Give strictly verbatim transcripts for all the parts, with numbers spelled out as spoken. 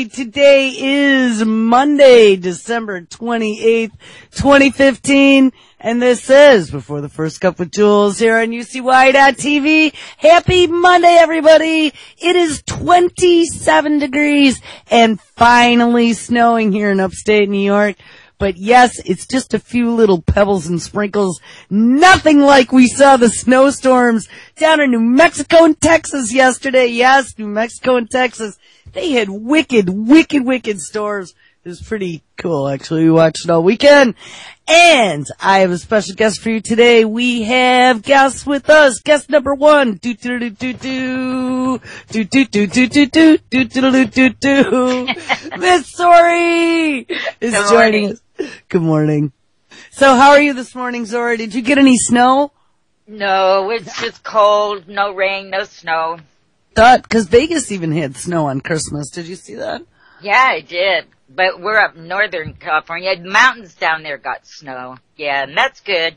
everybody. Today is Monday, December twenty-eighth, twenty fifteen, and this is Before the First Cup with Jules here on U C Y dot T V. Happy Monday, everybody. It is twenty-seven degrees and finally snowing here in upstate New York. But yes, it's just a few little pebbles and sprinkles. Nothing like we saw the snowstorms down in New Mexico and Texas yesterday. Yes, New Mexico and Texas. They had wicked, wicked, wicked storms. It was pretty cool, actually. We watched it all weekend. And I have a special guest for you today. We have guests with us. Guest number one. Do do do do do. Do do do do do do. Do do do do do. Miss Zori is joining us. Good morning. So how are you this morning, Zori? Did you get any snow? No, it's just cold. No rain, no snow. That, because Vegas even had snow on Christmas. Did you see that? Yeah, I did. But we're up northern California. The mountains down there got snow. Yeah, and that's good.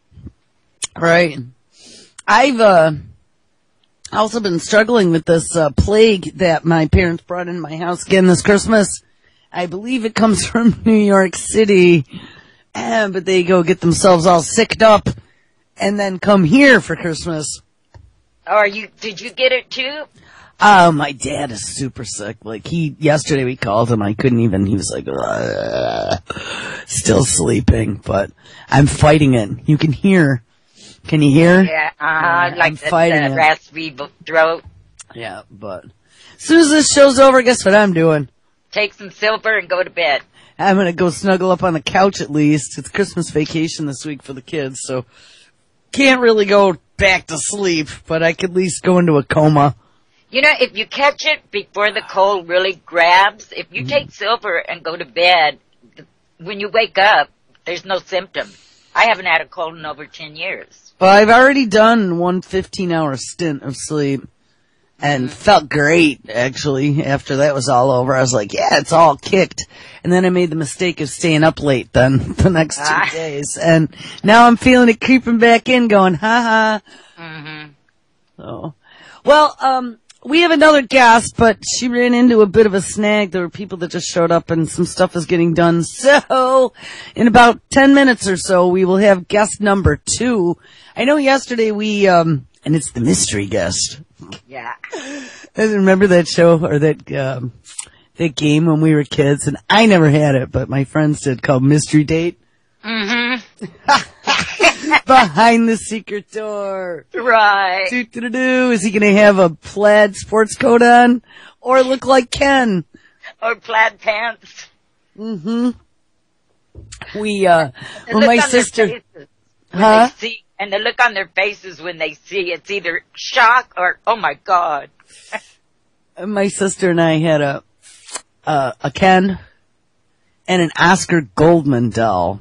Right. I've uh, also been struggling with this uh, plague that my parents brought in my house again this Christmas. I believe it comes from New York City. Eh, but they go get themselves all sicked up and then come here for Christmas. Or you, did you get it too? Uh, my dad is super sick. Like, he, yesterday we called him. I couldn't even, he was like, ugh, still sleeping, but I'm fighting it. You can hear. Can you hear? Yeah, uh-huh, like I'm the, fighting the it. raspy throat. Yeah, but as soon as this show's over, guess what I'm doing? Take some silver and go to bed. I'm gonna go snuggle up on the couch at least. It's Christmas vacation this week for the kids, so can't really go back to sleep, but I could at least go into a coma. You know, if you catch it before the cold really grabs, if you take silver and go to bed, when you wake up, there's no symptom. I haven't had a cold in over ten years. Well, I've already done one fifteen-hour stint of sleep and mm-hmm. felt great, actually, after that was all over. I was like, yeah, it's all kicked. And then I made the mistake of staying up late then the next two ah. days. And now I'm feeling it creeping back in going, ha-ha. Mm-hmm. So, well, um... we have another guest, but she ran into a bit of a snag. There were people that just showed up and some stuff is getting done. So, in about ten minutes or so, we will have guest number two. I know yesterday we, um, and it's the mystery guest. Yeah. I remember that show or that, um, that game when we were kids, and I never had it, but my friends did, called Mystery Date. Mm-hmm. Behind the secret door. Right. Doo-doo-doo-doo. Is he going to have a plaid sports coat on or look like Ken? Or plaid pants. Mm-hmm. We, uh, And well, look my on sister, their faces when huh? they see, and the look on their faces when they see it's either shock or, oh my God. My sister and I had a, uh, a Ken and an Oscar Goldman doll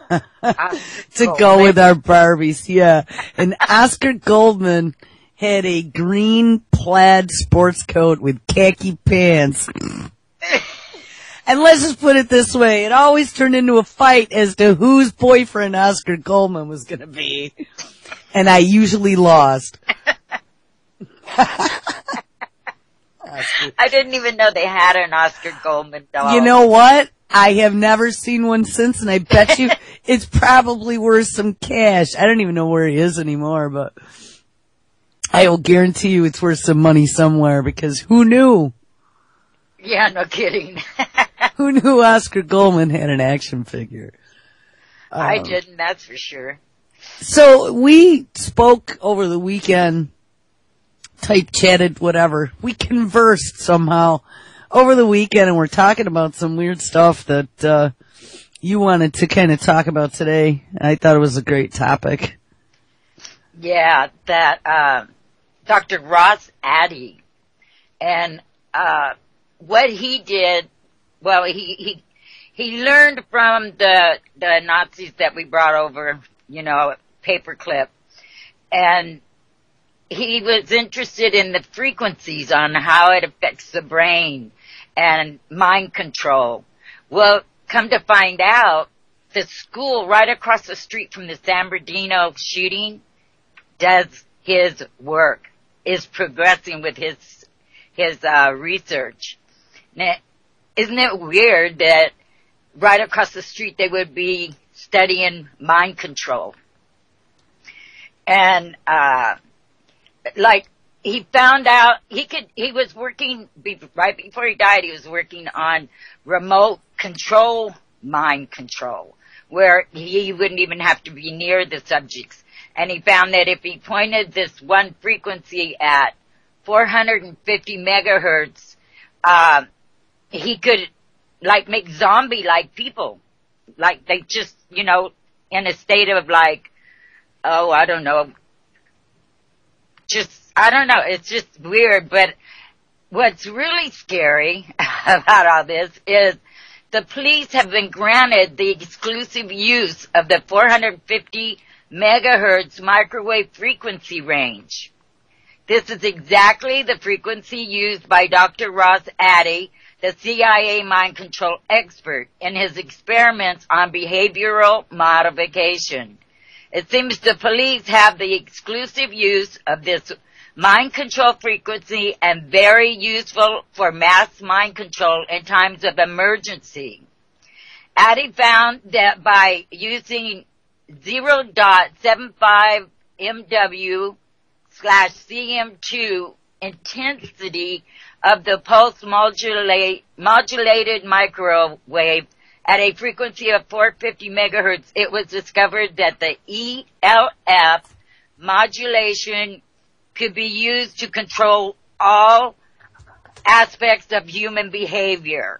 to Goldman. go with our Barbies. Yeah. And Oscar Goldman had a green plaid sports coat with khaki pants. And let's just put it this way. It always turned into a fight as to whose boyfriend Oscar Goldman was going to be. And I usually lost. I didn't even know they had an Oscar Goldman doll. You know what? I have never seen one since, and I bet you it's probably worth some cash. I don't even know where he is anymore, but I will guarantee you it's worth some money somewhere, because who knew? Yeah, no kidding. Who knew Oscar Goldman had an action figure? Um, I didn't, that's for sure. So we spoke over the weekend, type chatted, whatever. We conversed somehow over the weekend, and we're talking about some weird stuff that uh you wanted to kind of talk about today. I thought it was a great topic. Yeah, that uh, Doctor Ross Addy, and uh what he did, well, he he he learned from the the Nazis that we brought over, you know, paperclip, and he was interested in the frequencies on how it affects the brain and mind control. Well, come to find out, the school right across the street from the San Bernardino shooting does his work, is progressing with his his uh research. Now, isn't it weird that right across the street they would be studying mind control? And, uh, like, he found out he could, he was working, right before he died, he was working on remote control mind control, where he wouldn't even have to be near the subjects. And he found that if he pointed this one frequency at four hundred fifty megahertz, uh, he could, like, make zombie-like people. Like, they just, you know, in a state of, like, oh, I don't know, just, I don't know, it's just weird. But what's really scary about all this is the police have been granted the exclusive use of the four hundred fifty megahertz microwave frequency range. This is exactly the frequency used by Doctor Ross Addy, the C I A mind control expert, in his experiments on behavioral modification. It seems the police have the exclusive use of this mind control frequency and very useful for mass mind control in times of emergency. Addy found that by using zero point seven five M W slash C M two intensity of the pulse modulate, modulated microwave at a frequency of four hundred fifty megahertz, it was discovered that the E L F modulation could be used to control all aspects of human behavior.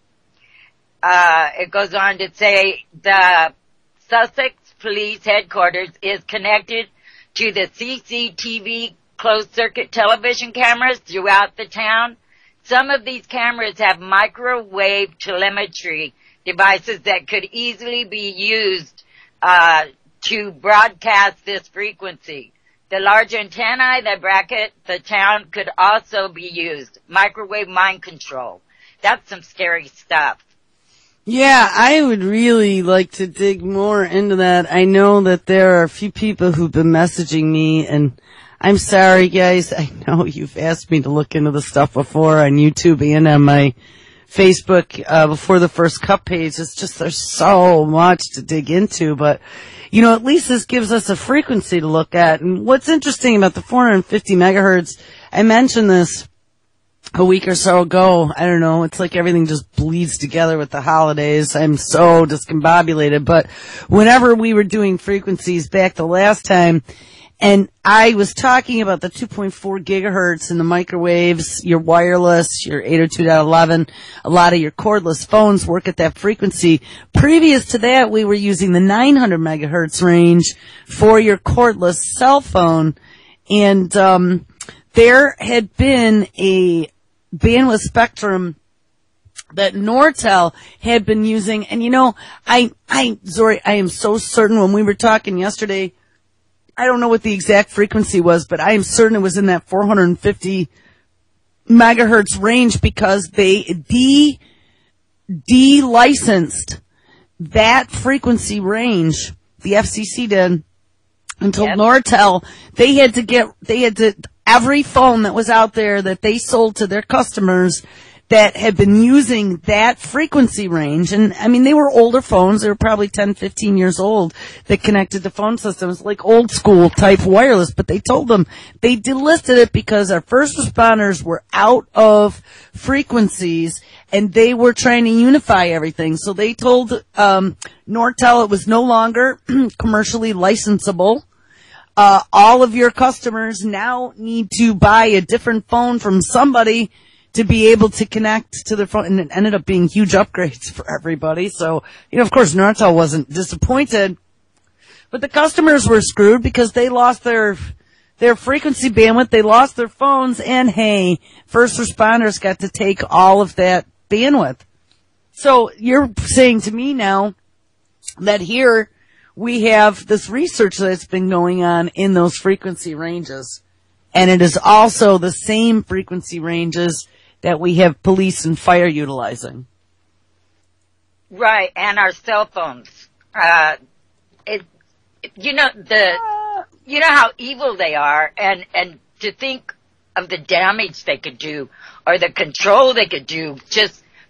Uh, it goes on to say the Sussex Police Headquarters is connected to the C C T V closed-circuit television cameras throughout the town. Some of these cameras have microwave telemetry devices that could easily be used uh, to broadcast this frequency. The large antennae that bracket the town could also be used. Microwave mind control. That's some scary stuff. Yeah, I would really like to dig more into that. I know that there are a few people who've been messaging me, and I'm sorry, guys. I know you've asked me to look into the stuff before on YouTube and on my Facebook uh, before the first cup page. It's just there's so much to dig into, but you know, at least this gives us a frequency to look at. And what's interesting about the four hundred fifty megahertz, I mentioned this a week or so ago. I don't know, it's like everything just bleeds together with the holidays. I'm so discombobulated, but whenever we were doing frequencies back the last time, and I was talking about the two point four gigahertz and the microwaves, your wireless, your eight oh two dot eleven, a lot of your cordless phones work at that frequency. Previous to that, we were using the nine hundred megahertz range for your cordless cell phone. And um there had been a bandwidth spectrum that Nortel had been using. And you know, I, I, Zori, I am so certain when we were talking yesterday, I don't know what the exact frequency was, but I am certain it was in that four hundred fifty megahertz range because they de, de-licensed that frequency range. The F C C did, and told yep. Nortel they had to get, they had to, every phone that was out there that they sold to their customers that had been using that frequency range, and I mean, they were older phones, they were probably ten, fifteen years old, that connected to phone systems, like old school type wireless, but they told them they delisted it because our first responders were out of frequencies, and they were trying to unify everything. So they told um Nortel it was no longer commercially licensable. Uh, all of your customers now need to buy a different phone from somebody to be able to connect to their phone, and it ended up being huge upgrades for everybody. So, you know, of course, Nortel wasn't disappointed, but the customers were screwed because they lost their their frequency bandwidth, they lost their phones, and hey, first responders got to take all of that bandwidth. So you're saying to me now that here we have this research that's been going on in those frequency ranges, and it is also the same frequency ranges that we have police and fire utilizing. Right, and our cell phones. Uh, it, you know, the, you know how evil they are, and, and to think of the damage they could do, or the control they could do, just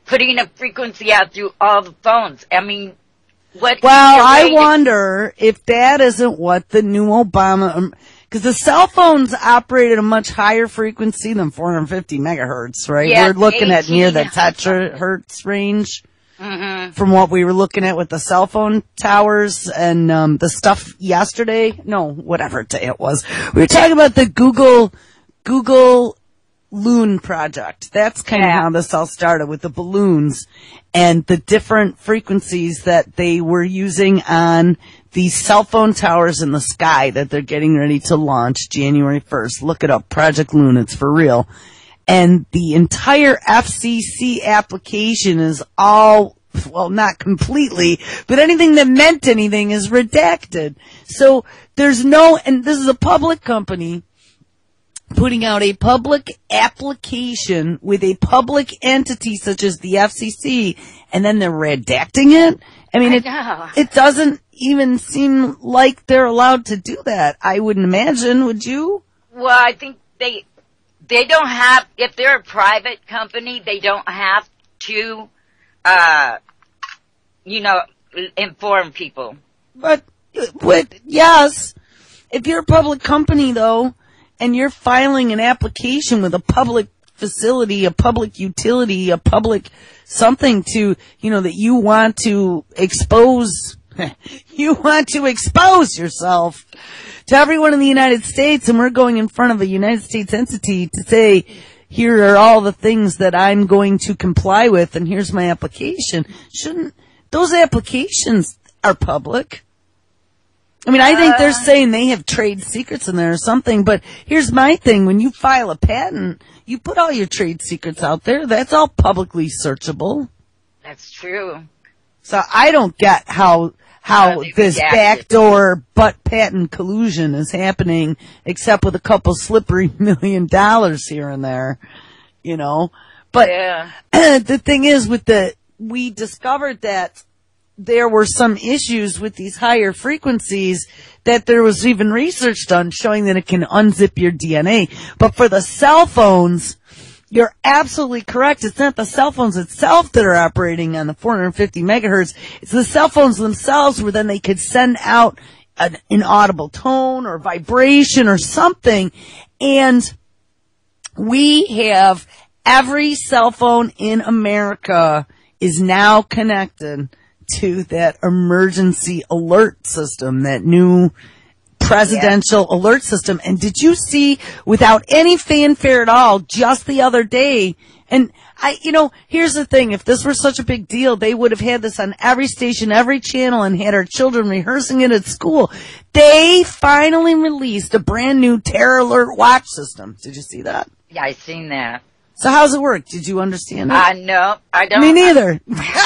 putting a frequency out through all the phones. I mean, what? Well, I wonder if that isn't what the new Obama, because the cell phones operate at a much higher frequency than four hundred fifty megahertz, right? Yeah, we're looking at near the eighteen tetrahertz range. Mm-hmm. From what we were looking at with the cell phone towers and um the stuff yesterday. No, whatever day it was. We were talking about the Google Google Loon project. That's kind of Yeah. how this all started, with the balloons and the different frequencies that they were using on the cell phone towers in the sky that they're getting ready to launch January first. Look it up, Project Loon. It's for real. And the entire F C C application is all, well, not completely, but anything that meant anything is redacted. So there's no, and this is a public company putting out a public application with a public entity such as the F C C, and then they're redacting it. I mean, I it, know. it doesn't even seem like they're allowed to do that. I wouldn't imagine, would you? Well, I think they they don't have, if they're a private company, they don't have to, uh, you know, inform people. But, but yes, if you're a public company though, and you're filing an application with a public facility, a public utility, a public something to, you know, that you want to expose, you want to expose yourself to everyone in the United States, and we're going in front of a United States entity to say, here are all the things that I'm going to comply with, and here's my application. Shouldn't, those applications are public. I mean, I think they're saying they have trade secrets in there or something, but here's my thing. When you file a patent, you put all your trade secrets out there. That's all publicly searchable. That's true. So I don't get how how Uh, they this redacted. backdoor butt patent collusion is happening, except with a couple slippery million dollars here and there, you know. But Yeah. the thing is, with the we discovered that there were some issues with these higher frequencies, that there was even research done showing that it can unzip your D N A. But for the cell phones, you're absolutely correct. It's not the cell phones itself that are operating on the four hundred fifty megahertz. It's the cell phones themselves, where then they could send out an inaudible tone or vibration or something. And we have every cell phone in America is now connected to that emergency alert system, that new presidential yeah. alert system. And did you see, without any fanfare at all, just the other day, and I, you know, here's the thing, if this were such a big deal, they would have had this on every station, every channel, and had our children rehearsing it at school. They finally released a brand new terror alert watch system. Did you see that? Yeah, I seen that. So how's it work? Did you understand it? Uh, no, I don't. Me neither.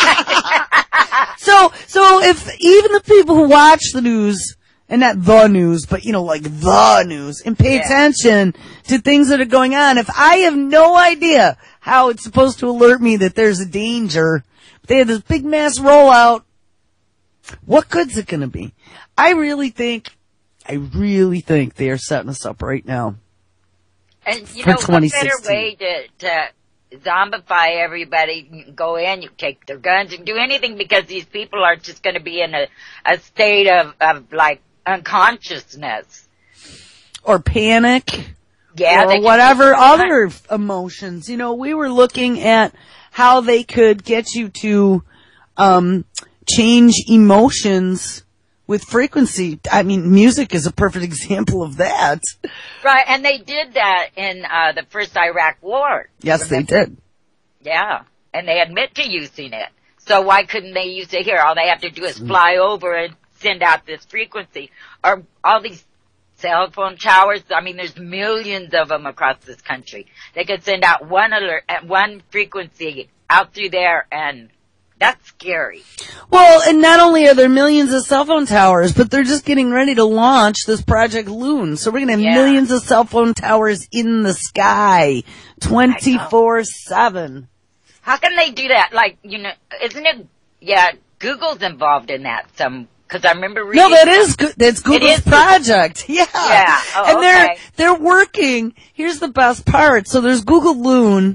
So, so if even the people who watch the news, and not the news, but you know, like the news, and pay Yeah. attention to things that are going on, if I have no idea how it's supposed to alert me that there's a danger, they have this big mass rollout, what good's it gonna be? I really think, I really think they are setting us up right now. And you for know, what twenty better sixteen. way to, to zombify everybody? You can go in, you take their guns, you can do anything, because these people are just going to be in a, a state of, of like unconsciousness. Or panic. Yeah, they or can whatever just- other emotions. You know, we were looking at how they could get you to um change emotions with frequency. I mean, music is a perfect example of that. Right, and they did that in uh the first Iraq war. Yes, they Remember? did. Yeah, and they admit to using it. So why couldn't they use it here? All they have to do is fly over and send out this frequency. Or all these cell phone towers, I mean, there's millions of them across this country. They could send out one alert at one frequency out through there, and that's scary. Well, and not only are there millions of cell phone towers, but they're just getting ready to launch this Project Loon. So we're going to have Yeah. millions of cell phone towers in the sky twenty-four seven. How can they do that? Like, you know, isn't it, yeah, Google's involved in that some, cause I remember reading. No, that is good. That's Google's is project. Yeah. Yeah. Oh, and they're, okay. they're working. Here's the best part. So there's Google Loon,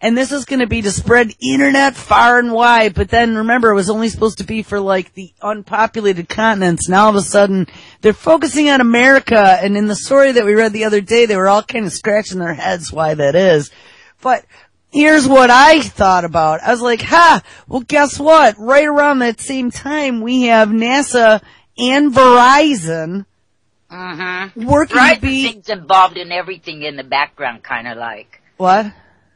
and this is going to be to spread internet far and wide. But then remember, it was only supposed to be for like the unpopulated continents. Now all of a sudden, they're focusing on America. And in the story that we read the other day, they were all kind of scratching their heads why that is. But here's what I thought about. I was like, ha, well, guess what? Right around that same time, we have NASA and Verizon Mm-hmm. working Verizon to be... seems involved in everything in the background, kind of like. What?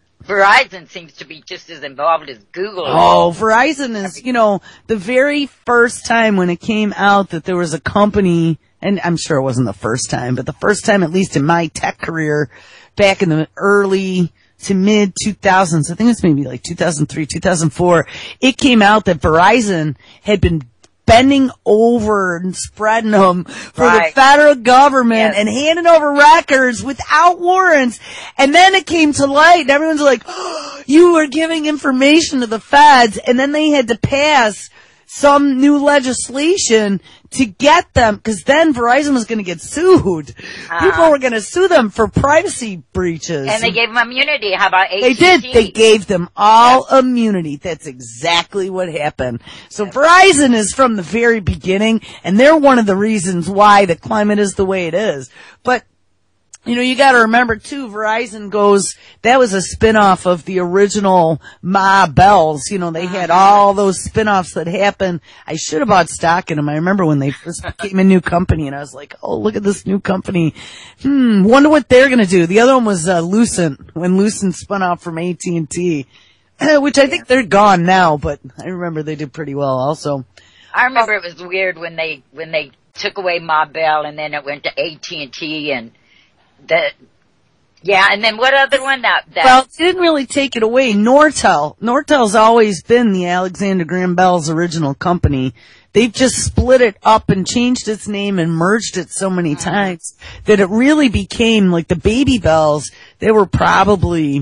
Verizon seems to be just as involved as Google. Oh, Verizon is, you know, the very first time when it came out that there was a company, and I'm sure it wasn't the first time, but the first time, at least in my tech career, back in the early to mid two thousands, I think it was maybe like two thousand three, two thousand four, it came out that Verizon had been bending over and spreading them for right. the federal government yes. and handing over records without warrants. And then it came to light and everyone's like, oh, you were giving information to the feds. And then they had to pass some new legislation to get them, because then Verizon was going to get sued. Uh, People were going to sue them for privacy breaches. And they gave them immunity. How about A T and T? They did. They gave them all yep. immunity. That's exactly what happened. So yep. Verizon is from the very beginning, and they're one of the reasons why the climate is the way it is. But you know, you gotta remember too, Verizon goes, that was a spin-off of the original Ma Bells. You know, they had all those spin-offs that happened. I should have bought stock in them. I remember when they first became a new company and I was like, oh, look at this new company. Hmm, wonder what they're gonna do. The other one was, uh, Lucent, when Lucent spun off from A T and T, which I think they're gone now, but I remember they did pretty well also. I remember it was weird when they, when they took away Ma Bell and then it went to A T and T and The, yeah, and then what other one? That, that well, it didn't really take it away. Nortel. Nortel's always been the Alexander Graham Bell's original company. They've just split it up and changed its name and merged it so many times that it really became like the Baby Bells. They were probably,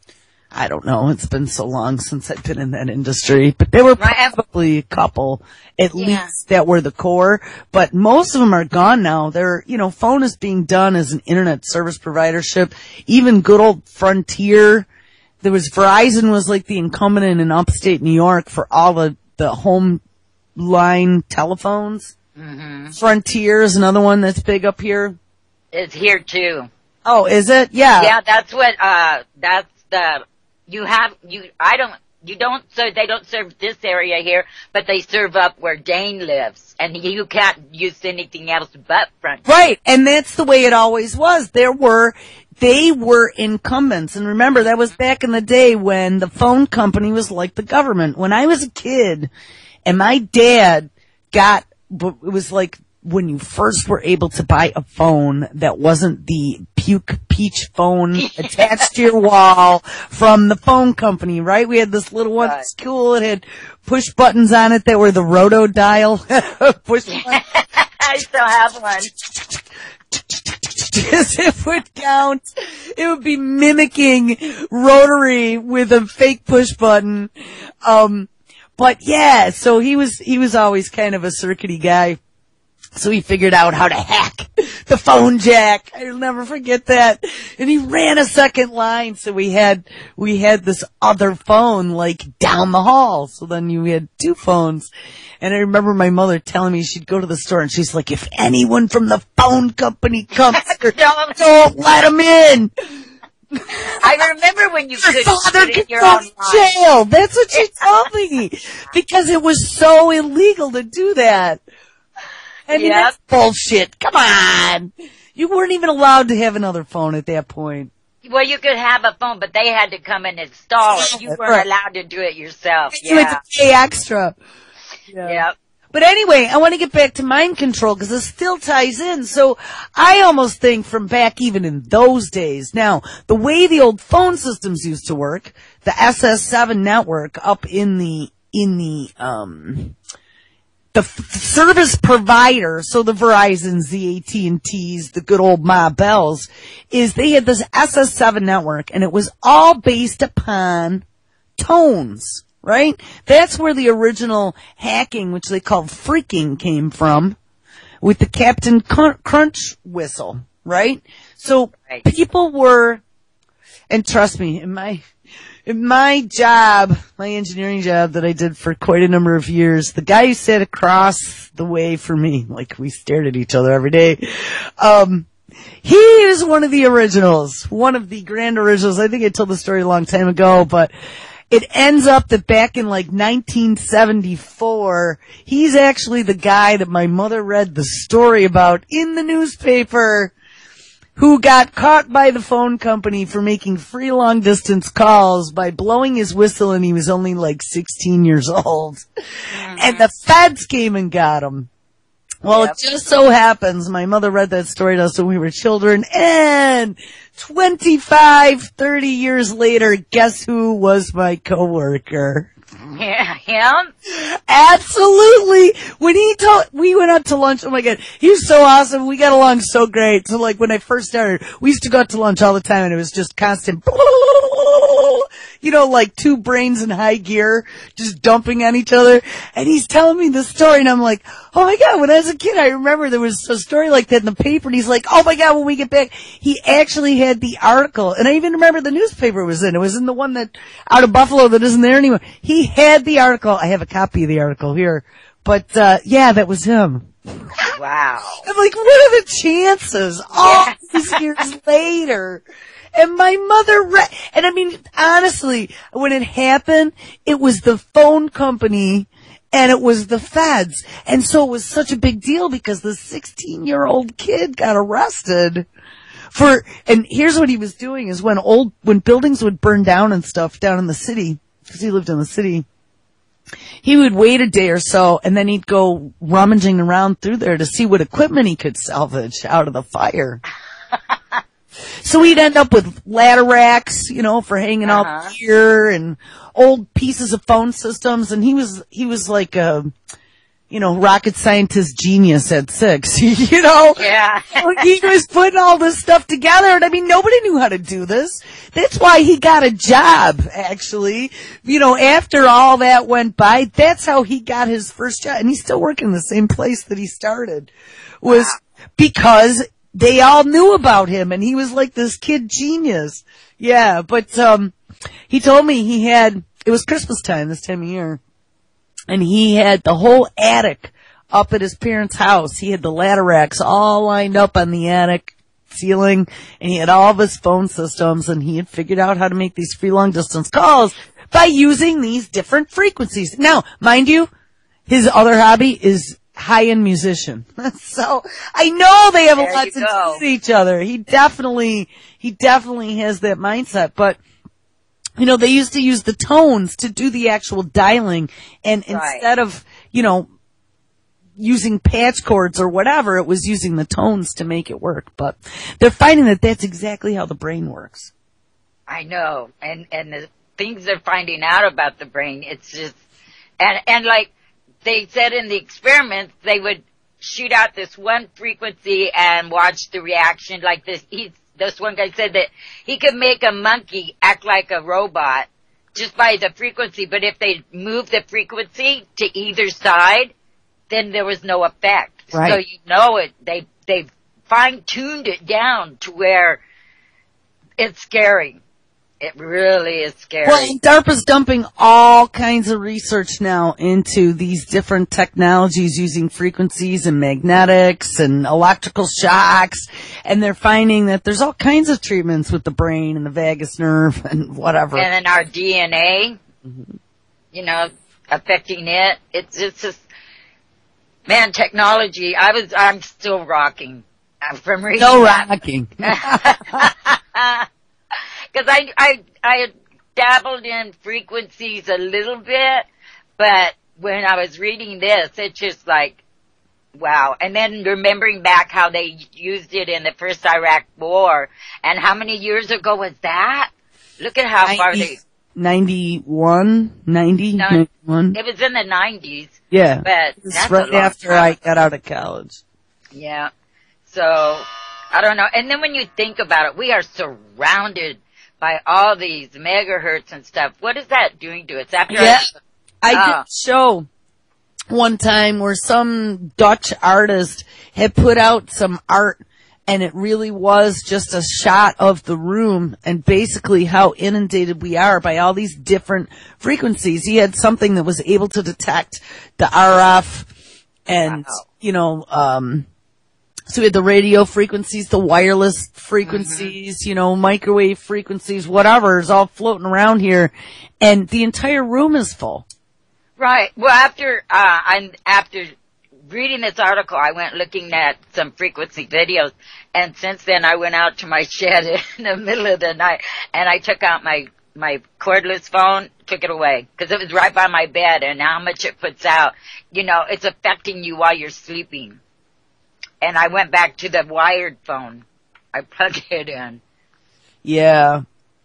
I don't know, it's been so long since I've been in that industry, but they were probably a couple, at yeah. least, that were the core, but most of them are gone now. They're, you know, phone is being done as an internet service providership. Even good old Frontier, there was, Verizon was like the incumbent in upstate New York for all the, the home line telephones. Mm-hmm. Frontier is another one that's big up here. It's here too. Oh, is it? Yeah. Yeah, that's what, uh, that's the, You have, you, I don't, you don't serve, they don't serve this area here, but they serve up where Dane lives. And you can't use anything else but Frontier. Right. And that's the way it always was. There were, they were incumbents. And remember, that was back in the day when the phone company was like the government. When I was a kid and my dad got, it was like, when you first were able to buy a phone that wasn't the puke peach phone attached to your wall from the phone company, right? We had this little one that's cool. It had push buttons on it that were the roto dial push buttons. I still have one. As it would count, it would be mimicking rotary with a fake push button. Um, but yeah, so he was, he was always kind of a circuity guy. So he figured out how to hack the phone jack. I'll never forget that. And he ran a second line. So we had, we had this other phone like down the hall. So then you had two phones. And I remember my mother telling me she'd go to the store and she's like, if anyone from the phone company comes, don't, don't let them in. I remember when you could father put in your own jail. That's what she told me. Because it was so illegal to do that. I mean, yep. That's bullshit. Come on. You weren't even allowed to have another phone at that point. Well, you could have a phone, but they had to come and install it. You weren't right. allowed to do it yourself. You yeah. had to pay extra. Yeah. Yep. But anyway, I want to get back to mind control because it still ties in. So I almost think from back even in those days. Now, the way the old phone systems used to work, the S S seven network up in the, in the, um, the f- service provider, so the Verizons, the A T and T's, the good old Ma Bells, is they had this S S seven network, and it was all based upon tones, right? That's where the original hacking, which they called phreaking, came from, with the Captain Crunch whistle, right? So right. people were, and trust me, in my In my job, my engineering job that I did for quite a number of years, the guy who sat across the way from me, like we stared at each other every day, um, he is one of the originals, one of the grand originals. I think I told the story a long time ago, but it ends up that back in like nineteen seventy-four, he's actually the guy that my mother read the story about in the newspaper, who got caught by the phone company for making free long distance calls by blowing his whistle, and he was only like sixteen years old. Mm-hmm. And the feds came and got him. Well, yep. It just so happens my mother read that story to us when we were children, and twenty-five, thirty years later, guess who was my coworker? Yeah, him? Absolutely. When he told, we went out to lunch. Oh my God. He was so awesome. We got along so great. So like when I first started, we used to go out to lunch all the time, and it was just constant, you know, like two brains in high gear, just dumping on each other. And he's telling me the story, and I'm like, oh my God, when I was a kid, I remember there was a story like that in the paper, and he's like, oh my God, when we get back, he actually had the article. And I even remember the newspaper it was in. It was in the one that, out of Buffalo, that isn't there anymore. He had the article. I have a copy of the article here. But, uh, yeah, that was him. Wow. I'm like, what are the chances? All yeah. these years later. And my mother read, and I mean, honestly, when it happened, it was the phone company and it was the feds. And so it was such a big deal because the sixteen-year-old kid got arrested for, and here's what he was doing is when old, when buildings would burn down and stuff down in the city, because he lived in the city, he would wait a day or so, and then he'd go rummaging around through there to see what equipment he could salvage out of the fire. So he'd end up with ladder racks, you know, for hanging uh-huh. out gear and old pieces of phone systems. And he was, he was like a, you know, rocket scientist genius at six, you know? Yeah. He was putting all this stuff together. And I mean, nobody knew how to do this. That's why he got a job, actually. You know, after all that went by, that's how he got his first job. And he's still working in the same place that he started, was wow. because they all knew about him, and he was like this kid genius. Yeah, but um he told me he had, it was Christmas time this time of year, and he had the whole attic up at his parents' house. He had the ladder racks all lined up on the attic ceiling, and he had all of his phone systems, and he had figured out how to make these free long distance calls by using these different frequencies. Now, mind you, his other hobby is high-end musician. So I know they have there a lot to go. do with each other. He definitely, he definitely has that mindset. But, you know, they used to use the tones to do the actual dialing, and right. instead of, you know, using patch cords or whatever, it was using the tones to make it work. But they're finding that that's exactly how the brain works. I know. And, and the things they're finding out about the brain, it's just, and, and like, they said in the experiments they would shoot out this one frequency and watch the reaction. Like this, he, this one guy said that he could make a monkey act like a robot just by the frequency, but if they moved the frequency to either side, then there was no effect. Right. So you know it, they, they fine-tuned it down to where it's scary. It really is scary. Well, DARPA's dumping all kinds of research now into these different technologies using frequencies and magnetics and electrical shocks, and they're finding that there's all kinds of treatments with the brain and the vagus nerve and whatever. And then our D N A, mm-hmm. you know, affecting it. It's, it's just, man, technology, I was, I'm still rocking. I'm from reading Still rocking. Because I, I, I dabbled in frequencies a little bit, but when I was reading this, it's just like, wow. And then remembering back how they used it in the first Iraq war, and how many years ago was that? Look at how far they... ninety-one, ninety, no, ninety-one. It was in the nineties. Yeah. But it's that's right after time. I got out of college. Yeah. So, I don't know. And then when you think about it, we are surrounded by all these megahertz and stuff. What is that doing to us? After yeah, I, I did uh, a show one time where some Dutch artist had put out some art, and it really was just a shot of the room and basically how inundated we are by all these different frequencies. He had something that was able to detect the R F and, wow. you know, um, so we had the radio frequencies, the wireless frequencies, mm-hmm. you know, microwave frequencies, whatever is all floating around here, and the entire room is full. Right. Well, after, uh, I'm, after, reading this article, I went looking at some frequency videos, and since then I went out to my shed in the middle of the night, and I took out my, my cordless phone, took it away, because it was right by my bed, and how much it puts out, you know, it's affecting you while you're sleeping. And I went back to the wired phone. I plugged it in. Yeah.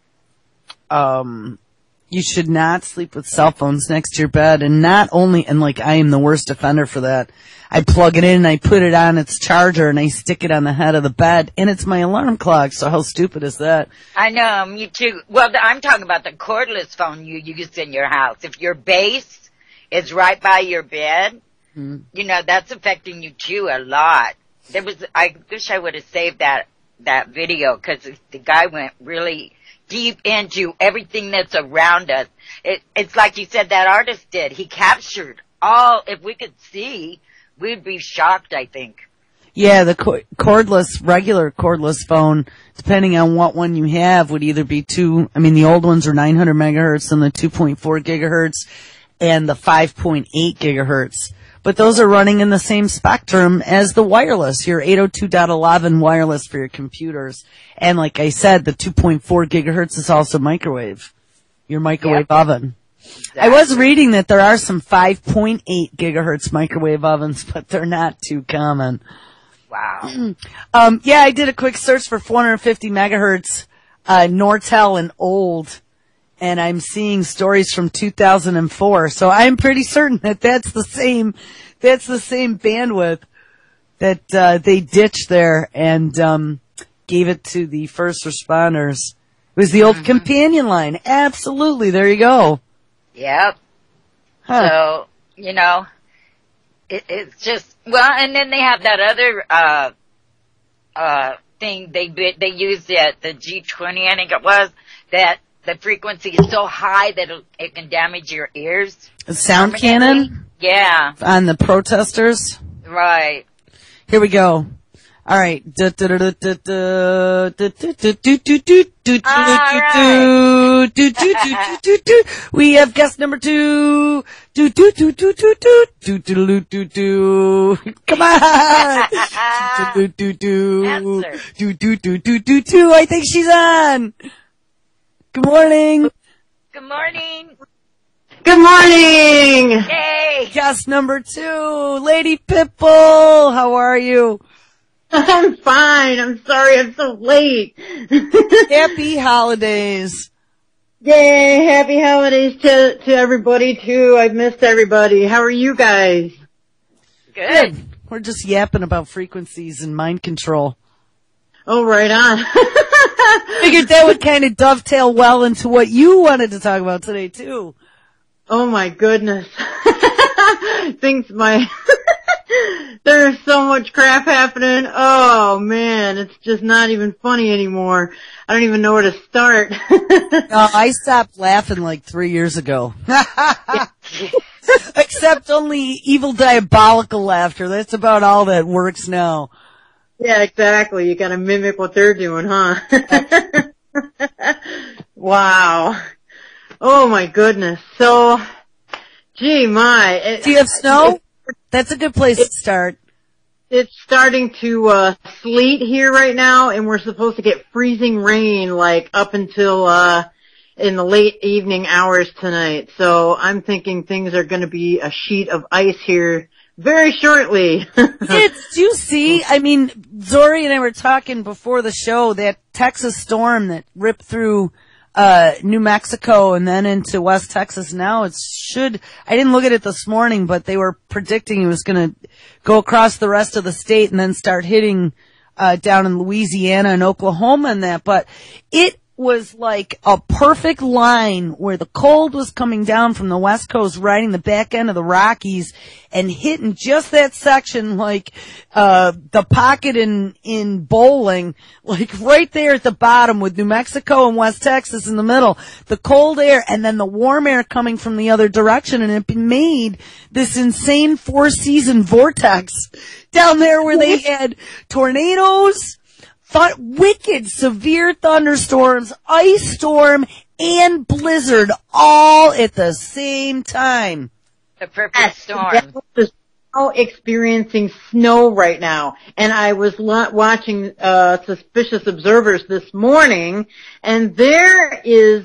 Um... You should not sleep with cell phones next to your bed, and not only, and like I am the worst offender for that. I plug it in and I put it on its charger and I stick it on the head of the bed, and it's my alarm clock, so how stupid is that? I know, me too. Well, I'm talking about the cordless phone you use in your house. If your base is right by your bed, mm-hmm. you know, that's affecting you too a lot. There was, I wish I would have saved that, that video, because the guy went really deep into everything that's around us. It, it's like you said that artist did. He captured all, if we could see, we'd be shocked, I think. Yeah, the co- cordless, regular cordless phone, depending on what one you have, would either be two, I mean the old ones are nine hundred megahertz and the two point four gigahertz and the five point eight gigahertz. But those are running in the same spectrum as the wireless, your eight oh two dot eleven wireless for your computers. And like I said, the two point four gigahertz is also microwave, your microwave yep. oven. Exactly. I was reading that there are some five point eight gigahertz microwave ovens, but they're not too common. Wow. um, yeah, I did a quick search for four hundred fifty megahertz, uh, Nortel and old. And I'm seeing stories from two thousand four, so I'm pretty certain that that's the same, that's the same bandwidth that uh, they ditched there and um, gave it to the first responders. It was the old mm-hmm. companion line. Absolutely, there you go. Yep. Huh. So you know, it, it's just well, and then they have that other uh uh thing they they used at the G twenty, I think it was, that the frequency is so high that it, it can damage your ears. A sound cannon? Yeah. On the protesters? Right. Here we go. All right. We have guest number two. Do do do do do do do do do do. Come on. Do do do do do do do do do. I think she's on. Good morning. Good morning. Good morning. Hey. Guest number two, Lady Pitbull. How are you? I'm fine. I'm sorry I'm so late. Happy holidays. Yay. Happy holidays to, to everybody too. I've missed everybody. How are you guys? Good. Good. We're just yapping about frequencies and mind control. Oh, right on. Figured that would kind of dovetail well into what you wanted to talk about today, too. Oh, my goodness. Things my... There's so much crap happening. Oh, man. It's just not even funny anymore. I don't even know where to start. uh, I stopped laughing like three years ago. Except only evil, diabolical laughter. That's about all that works now. Yeah, exactly. You gotta mimic what they're doing, huh? Wow. Oh my goodness. So, gee my. It, Do you have snow? It, That's a good place it, to start. It's starting to, uh, sleet here right now, and we're supposed to get freezing rain, like, up until, uh, in the late evening hours tonight. So I'm thinking things are gonna be a sheet of ice here very shortly. It's, do you see? I mean, Zori and I were talking before the show, that Texas storm that ripped through uh New Mexico and then into West Texas. Now it should, I didn't look at it this morning, but they were predicting it was going to go across the rest of the state and then start hitting uh down in Louisiana and Oklahoma and that. But it was like a perfect line where the cold was coming down from the West Coast, riding the back end of the Rockies and hitting just that section like, uh, the pocket in, in bowling, like right there at the bottom with New Mexico and West Texas in the middle, the cold air and then the warm air coming from the other direction, and it made this insane four season vortex down there where they had tornadoes, Th- wicked, severe thunderstorms, ice storm, and blizzard all at the same time. The perfect Yes, storm. Dallas is now experiencing snow right now. And I was lo- watching uh Suspicious Observers this morning, and there is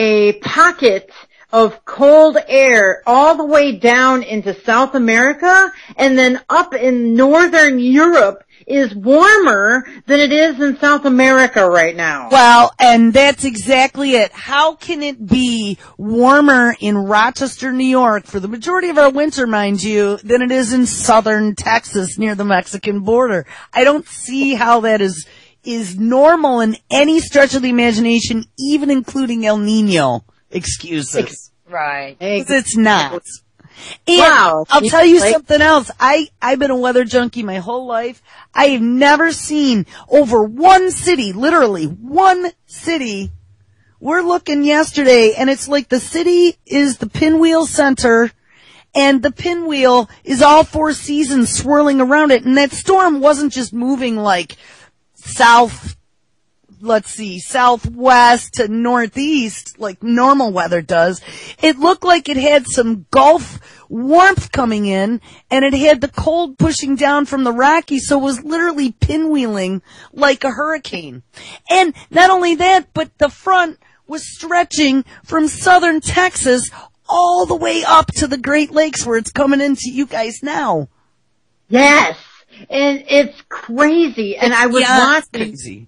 a pocket of cold air all the way down into South America, and then up in northern Europe is warmer than it is in South America right now. Well, and that's exactly it. How can it be warmer in Rochester, New York, for the majority of our winter, mind you, than it is in southern Texas near the Mexican border? I don't see how that is is normal in any stretch of the imagination, even including El Nino excuses. Right. 'Cause it's not. And Wow. I'll tell you Like- something else. I, I've been a weather junkie my whole life. I have never seen over one city, literally one city. We're looking yesterday and it's like the city is the pinwheel center and the pinwheel is all four seasons swirling around it. And that storm wasn't just moving like south, let's see, southwest to northeast like normal weather does. It looked like it had some Gulf warmth coming in, and it had the cold pushing down from the Rockies, so it was literally pinwheeling like a hurricane. And not only that, but the front was stretching from southern Texas all the way up to the Great Lakes where it's coming into you guys now. Yes. And it's crazy. And I was Yeah, watching. crazy.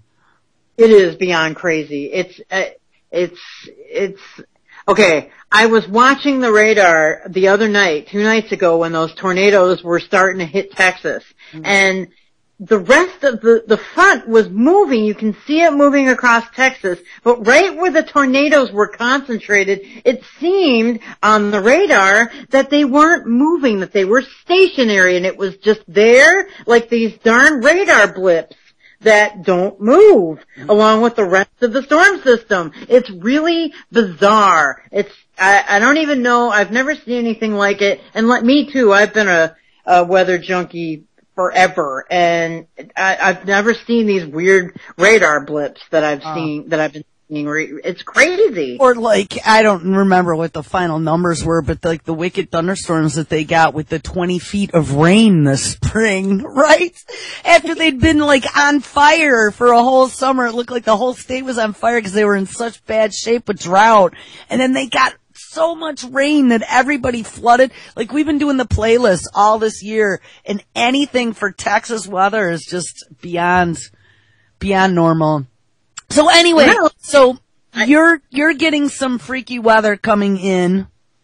It is beyond crazy. It's, uh, it's, it's, okay. I was watching the radar the other night, two nights ago, when those tornadoes were starting to hit Texas. Mm-hmm. And the rest of the, the front was moving. You can see it moving across Texas, but right where the tornadoes were concentrated, it seemed on the radar that they weren't moving, that they were stationary, and it was just there like these darn radar blips that don't move, along with the rest of the storm system. It's really bizarre. It's, I, I don't even know, I've never seen anything like it, and let me too, I've been a, a weather junkie forever, and I, I've never seen these weird radar blips that I've uh. seen, that I've been seeing. It's crazy. Or like, I don't remember what the final numbers were, but like the wicked thunderstorms that they got with the twenty feet of rain this spring, right? After they'd been like on fire for a whole summer, it looked like the whole state was on fire because they were in such bad shape with drought. And then they got so much rain that everybody flooded. Like, we've been doing the playlist all this year, and anything for Texas weather is just beyond, beyond normal. So anyway, no. so you're, you're getting some freaky weather coming in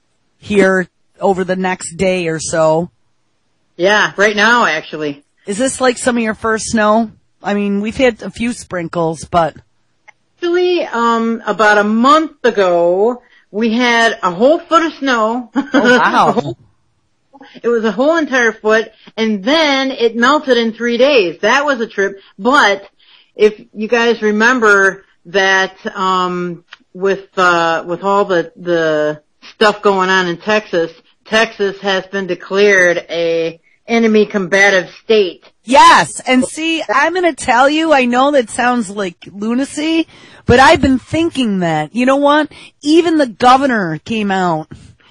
here over the next day or so. Yeah, right now, actually. Is this like some of your first snow? I mean, we've had a few sprinkles, but. Actually, um, about a month ago, we had a whole foot of snow. Oh, wow. whole, it was a whole entire foot, and then it melted in three days. That was a trip. But if you guys remember that, um, with, uh, with all the, the stuff going on in Texas, Texas has been declared a enemy combative state. Yes, and see, I'm gonna tell you, I know that sounds like lunacy, but I've been thinking that. You know what? Even the governor came out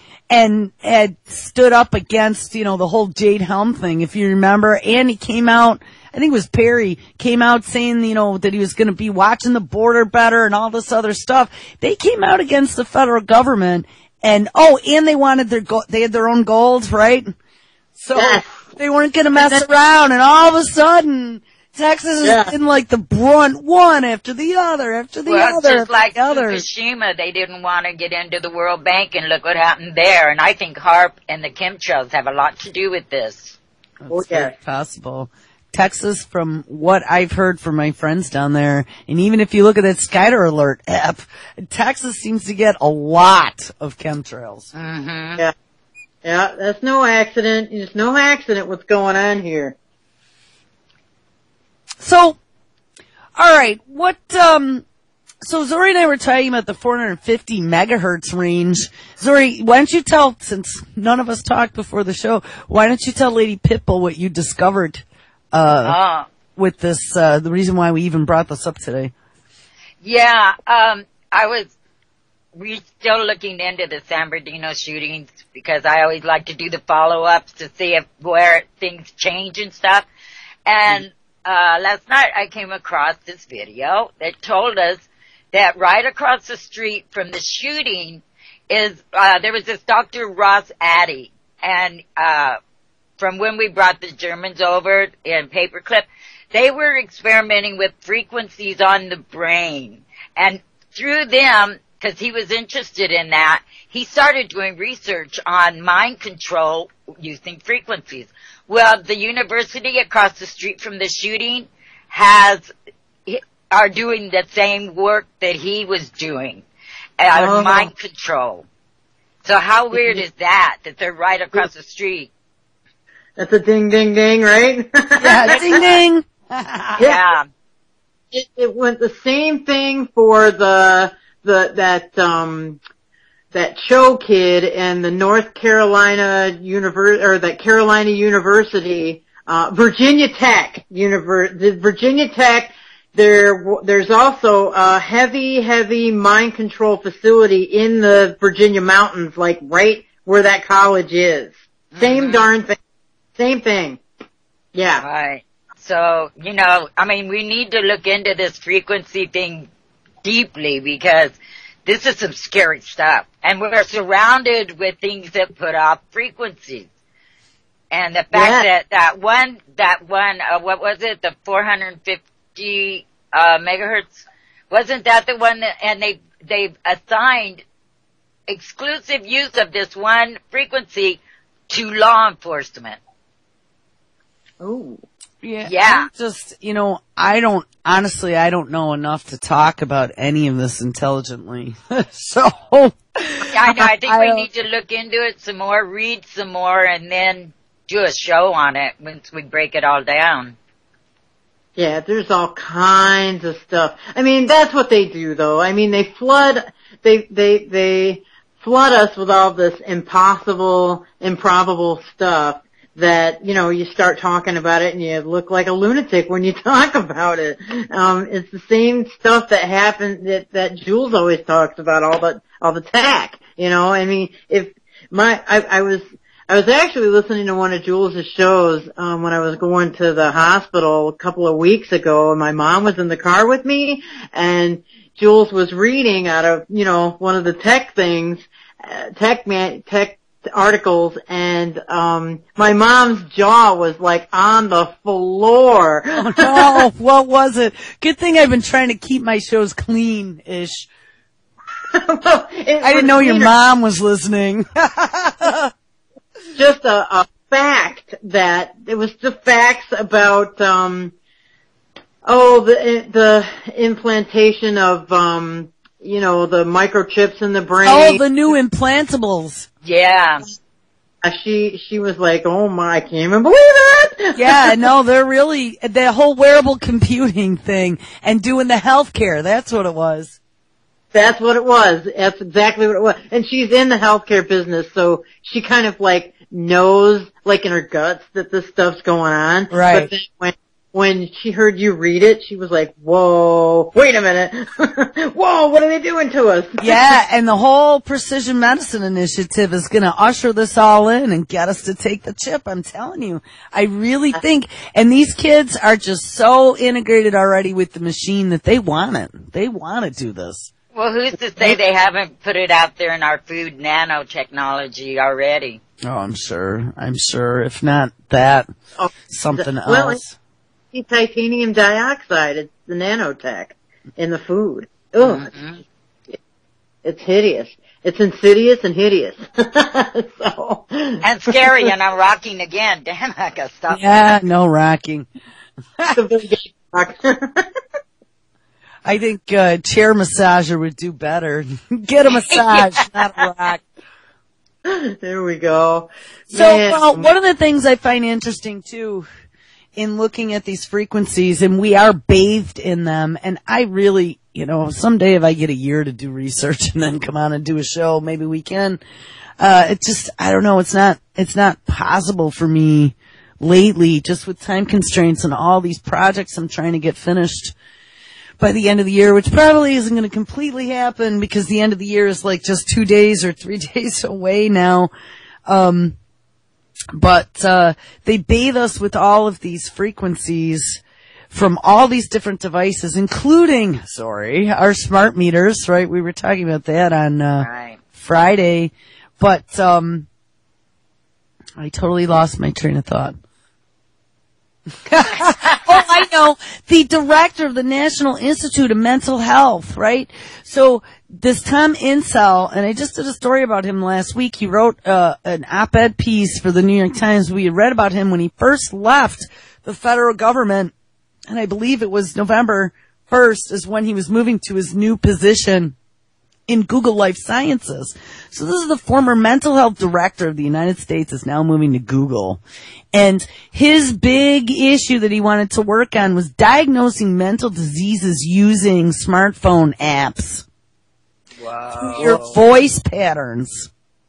and had stood up against, you know, the whole Jade Helm thing, if you remember, and he came out, I think it was Perry, came out saying, you know, that he was gonna be watching the border better and all this other stuff. They came out against the federal government, and, oh, and they wanted their, go- they had their own gold, right? So, yes. They weren't gonna mess around, and all of a sudden, Texas has yeah. been like the brunt one after the other, after the well, other, just like the other. Fukushima, they didn't want to get into the World Bank, and look what happened there. And I think HAARP and the chemtrails have a lot to do with this. That's oh, yeah. very possible. Texas, from what I've heard from my friends down there, and even if you look at that Skyder Alert app, Texas seems to get a lot of chemtrails. Mm-hmm. Yeah. Yeah, that's no accident. It's no accident what's going on here. So, all right, what, um, so Zori and I were talking about the four hundred fifty megahertz range. Zori, why don't you tell, since none of us talked before the show, why don't you tell Lady Pitbull what you discovered, uh, Oh. with this, uh, the reason why we even brought this up today? Yeah, um, I was, we're still looking into the San Bernardino shootings because I always like to do the follow-ups to see if where things change and stuff. And, uh, last night I came across this video that told us that right across the street from the shooting is, uh, there was this Doctor Ross Addy. And, uh, from when we brought the Germans over in Paperclip, they were experimenting with frequencies on the brain. And through them, because he was interested in that, he started doing research on mind control using frequencies. Well, the university across the street from the shooting has, are doing the same work that he was doing, uh, Oh. mind control. So how weird is that, that they're right across the street? That's a ding, ding, ding, right? Yeah, ding ding. Yeah. It, it went the same thing for the the that um that Cho kid and the North Carolina Univer or that Carolina University, uh Virginia Tech Univer the Virginia Tech. There there's also a heavy, heavy mind control facility in the Virginia mountains, like right where that college is. Same Mm-hmm. darn thing. Same thing. Yeah. Right. So, you know, I mean, we need to look into this frequency thing deeply because this is some scary stuff. And we're surrounded with things that put off frequencies. And the fact Yeah. that that one, that one, uh, what was it, the four hundred fifty uh, megahertz, wasn't that the one that, and they, they've assigned exclusive use of this one frequency to law enforcement. Oh. Yeah. Yeah. I'm just, you know, I don't, honestly, I don't know enough to talk about any of this intelligently. So. I know, I think I we don't- need to look into it some more, read some more, and then do a show on it once we break it all down. Yeah, there's all kinds of stuff. I mean, that's what they do though. I mean, they flood, they, they, they flood us with all this impossible, improbable stuff that, you know, you start talking about it and you look like a lunatic when you talk about it. Um, it's the same stuff that happened, that, that Jules always talks about, all the, all the tech, you know. I mean, if my, I, I was, I was actually listening to one of Jules' shows, um, when I was going to the hospital a couple of weeks ago, and my mom was in the car with me, and Jules was reading out of, you know, one of the tech things, uh, tech man, tech articles, and um my mom's jaw was like on the floor. Oh, no, what was it? Good thing I've been trying to keep my shows clean-ish. Well, it I didn't was know your cleaner. mom was listening. Just a, a fact that it was the facts about um oh the the implantation of um you know the microchips in the brain. Oh, the new implantables. Yeah. Uh, she she was like, oh my, I can't even believe it. Yeah, no, they're really, the whole wearable computing thing and doing the healthcare, that's what it was. That's what it was. That's exactly what it was. And she's in the healthcare business, so she kind of like knows, like in her guts, that this stuff's going on. Right. But then when when she heard you read it, she was like, whoa, wait a minute. Whoa, what are they doing to us? Yeah, and the whole precision medicine initiative is going to usher this all in and get us to take the chip. I'm telling you, I really think, and these kids are just so integrated already with the machine that they want it. They want to do this. Well, who's to say they haven't put it out there in our food nanotechnology already? Oh, I'm sure. I'm sure. If not that, Oh, something well, else. it's titanium dioxide. It's the nanotech in the food. Oh, Mm-hmm. it's, it's hideous. It's insidious and hideous. So And scary, and I'm rocking again. Damn, I gotta stop. Yeah, no rocking. The very good rock. I think uh, chair massager would do better. Get a massage, not a rock. There we go. So, Man. well, one of the things I find interesting, too, in looking at these frequencies, and we are bathed in them, and I really, you know, someday if I get a year to do research and then come on and do a show, maybe we can. Uh, it's just, I don't know, it's not, it's not possible for me lately, just with time constraints and all these projects I'm trying to get finished by the end of the year, which probably isn't going to completely happen because the end of the year is like just two days or three days away now. Um, but, uh, they bathe us with all of these frequencies from all these different devices, including, sorry, our smart meters, right? We were talking about that on, uh, Right. Friday, but, um, I totally lost my train of thought. Oh, I know. The director of the National Institute of Mental Health, right? So this Tom Insel, and I just did a story about him last week. He wrote uh, an op-ed piece for the New York Times. We had read about him when he first left the federal government, and I believe it was November first is when he was moving to his new position in Google Life Sciences. So this is the former mental health director of the United States is now moving to Google. And his big issue that he wanted to work on was diagnosing mental diseases using smartphone apps. Wow. Your voice patterns.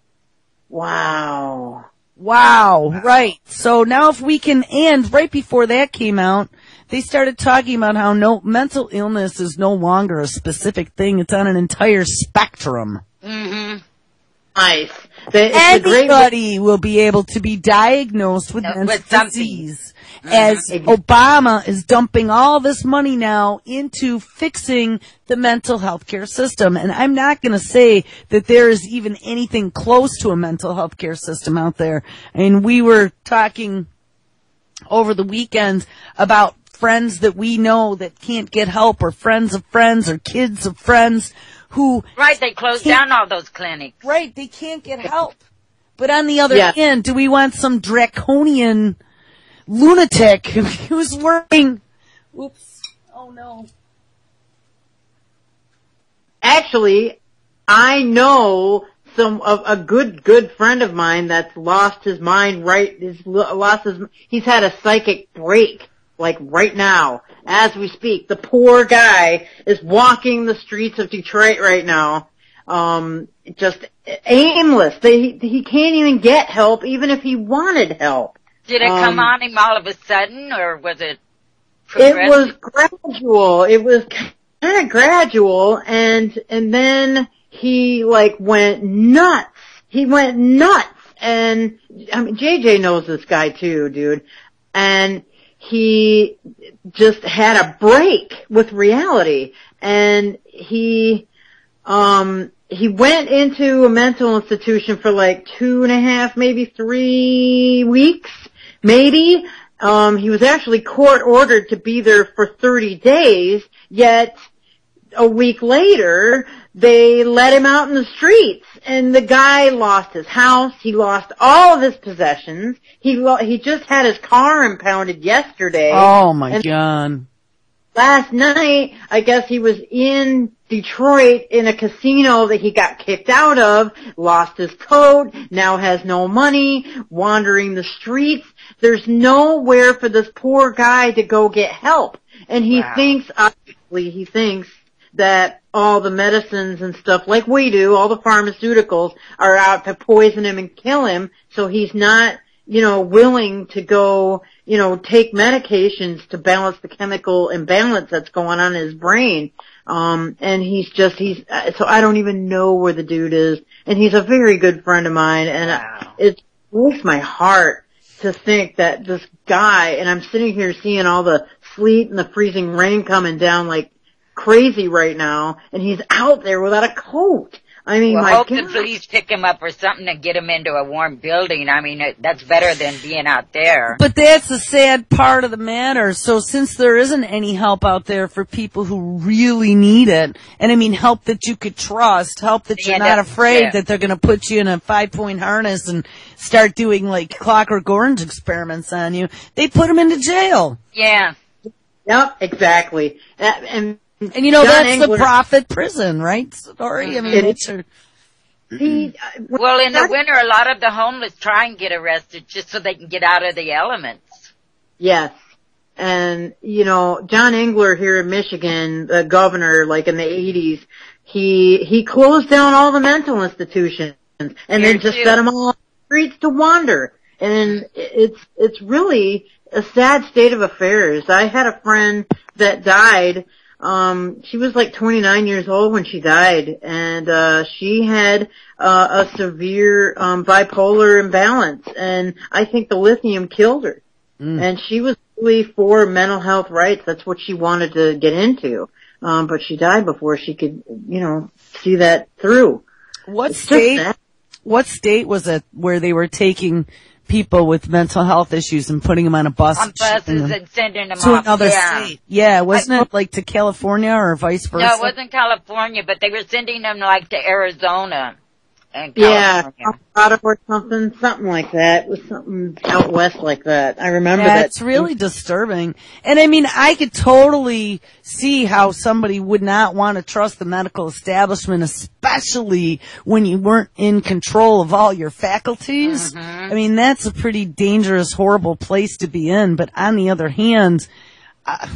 Wow. Wow, right. So now if we can, and right before that came out, they started talking about how no mental illness is no longer a specific thing. It's on an entire spectrum. Mm-hmm. Nice. The, it's a great Anybody will be able to be diagnosed with Uh, mental with something. disease. As Mhm. Obama is dumping all this money now into fixing the mental health care system. And I'm not going to say that there is even anything close to a mental health care system out there. I mean, we were talking over the weekend about friends that we know that can't get help, or friends of friends, or kids of friends who, Right, they closed Can't- down all those clinics. right, they can't get help. But on the other Yeah. hand, do we want some draconian lunatic who's working? Oops. Oh no. Actually, I know some of a good good friend of mine that's lost his mind. Right, is lost his. He's had a psychic break, like right now as we speak. The poor guy is walking the streets of Detroit right now, um, just aimless. They, he can't even get help, even if he wanted help. Did it come Um, on him all of a sudden, or was it It was progressive? gradual. It was kind of gradual, and and then he like went nuts. He went nuts, and I mean J J knows this guy too, dude. And he just had a break with reality, and he um he went into a mental institution for like two and a half, maybe three weeks, maybe. Um, he was actually court ordered to be there for thirty days, yet a week later, they let him out in the streets, and the guy lost his house, he lost all of his possessions, he lo- he just had his car impounded yesterday. Oh my And God. last night, I guess he was in Detroit in a casino that he got kicked out of, lost his coat, now has no money, wandering the streets. There's nowhere for this poor guy to go get help. And he Wow. thinks, obviously, he thinks that all the medicines and stuff, like we do, all the pharmaceuticals, are out to poison him and kill him, so he's not, you know, willing to go, you know, take medications to balance the chemical imbalance that's going on in his brain. Um, and he's just, he's, so I don't even know where the dude is. And he's a very good friend of mine, and Wow. it breaks my heart to think that this guy, and I'm sitting here seeing all the sleet and the freezing rain coming down like crazy right now, and he's out there without a coat. I mean, well, my hope God. the police pick him up or something and get him into a warm building. I mean, it, that's better than being out there. But that's the sad part of the matter. So since there isn't any help out there for people who really need it, and I mean help that you could trust, help that you're Yeah, not that's- afraid yeah. that they're going to put you in a five-point harness and start doing like Clockwork Orange experiments on you, they put them into jail. Yeah. Yep, exactly. That, and And you know, John that's Engler- the profit prison, right, Sorry, I mean, It it's is. a, he, uh, when Well, in the that- winter, a lot of the homeless try and get arrested just so they can get out of the elements. Yes. And, you know, John Engler here in Michigan, the governor, like in the eighties, he, he closed down all the mental institutions and Here then just too. set them all on the streets to wander. And it's, it's really a sad state of affairs. I had a friend that died. Um, she was like twenty-nine years old when she died, and, uh, she had, uh, a severe, um, bipolar imbalance, and I think the lithium killed her. Mm. And she was really for mental health rights. That's what she wanted to get into. Um, but she died before she could, you know, see that through. what It's just state, sad. what state was it where they were taking people with mental health issues and putting them on a bus On and shipping buses them and sending them to off. another yeah. state? Yeah, wasn't it like to California or vice versa? No, it wasn't California, but they were sending them like to Arizona and Yeah, California. Colorado or something, something like that. It was something out west like that. I remember Yeah, that. it's really disturbing. And I mean, I could totally see how somebody would not want to trust the medical establishment, especially when you weren't in control of all your faculties. I mean, that's a pretty dangerous, horrible place to be in. But on the other hand, uh,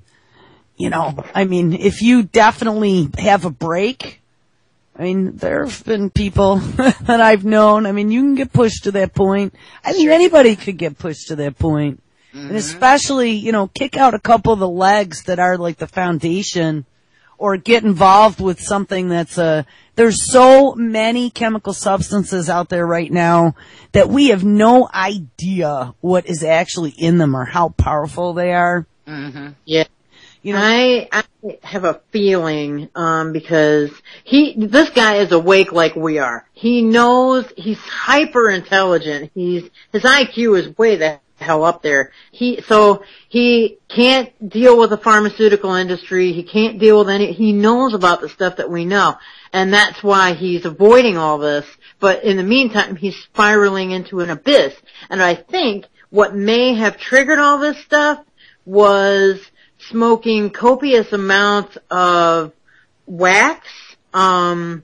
you know, I mean, if you definitely have a break, I mean, there have been people that I've known. I mean, you can get pushed to that point. I mean, anybody could get pushed to that point. And especially, you know, kick out a couple of the legs that are like the foundation, or get involved with something that's a, there's so many chemical substances out there right now that we have no idea what is actually in them or how powerful they are. Mm-hmm. Yeah. You know, I, I have a feeling, um, because he, this guy is awake like we are. He knows, he's hyper intelligent. He's, his I Q is way the hell up there. He, so he can't deal with the pharmaceutical industry. He can't deal with any, he knows about the stuff that we know. And that's why he's avoiding all this. But in the meantime, he's spiraling into an abyss. And I think what may have triggered all this stuff was smoking copious amounts of wax, um,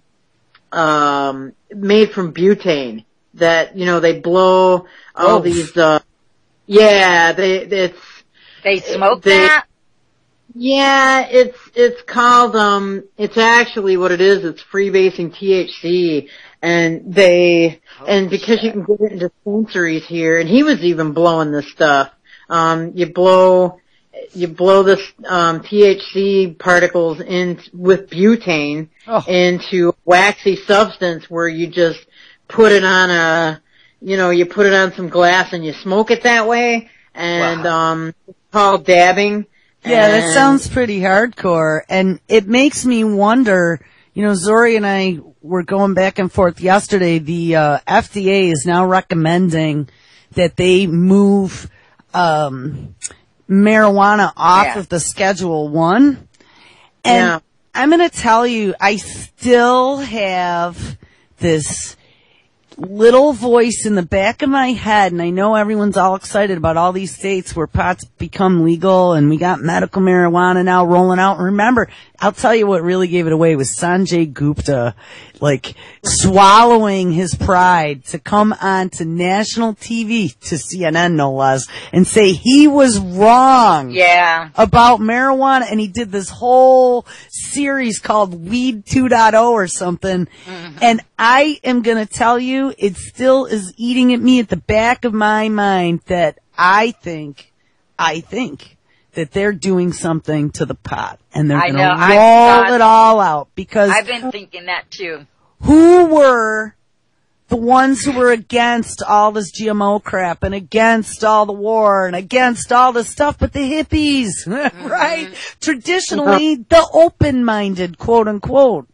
um, made from butane that, you know, they blow all Oh. these, uh, yeah, they, it's, They smoke They- that? yeah, it's, it's called, um, it's actually what it is, it's freebasing T H C, and they, and because you can get it in dispensaries here, and he was even blowing this stuff, um, you blow, you blow this, um, T H C particles in, with butane Oh. into a waxy substance where you just put it on a, you know, you put it on some glass and you smoke it that way, and, um, it's called dabbing. yeah, that And- sounds pretty hardcore. And it makes me wonder, you know, Zori and I were going back and forth yesterday. The uh, F D A is now recommending that they move um, marijuana off Yeah. of the Schedule One. And Yeah. I'm going to tell you, I still have this little voice in the back of my head, and I know everyone's all excited about all these states where pot's become legal, and we got medical marijuana now rolling out. And remember, I'll tell you what really gave it away was Sanjay Gupta, like, swallowing his pride to come on to national T V, to C N N no less, and say he was wrong Yeah. about marijuana, and he did this whole series called Weed two point oh or something. And I am going to tell you, it still is eating at me at the back of my mind that I think, I think that they're doing something to the pot, and they're I going know, to I roll thought- it all out, because I've been thinking that too. who were the ones who were against all this G M O crap and against all the war and against all this stuff? But the hippies, right? Traditionally, the open-minded, quote unquote.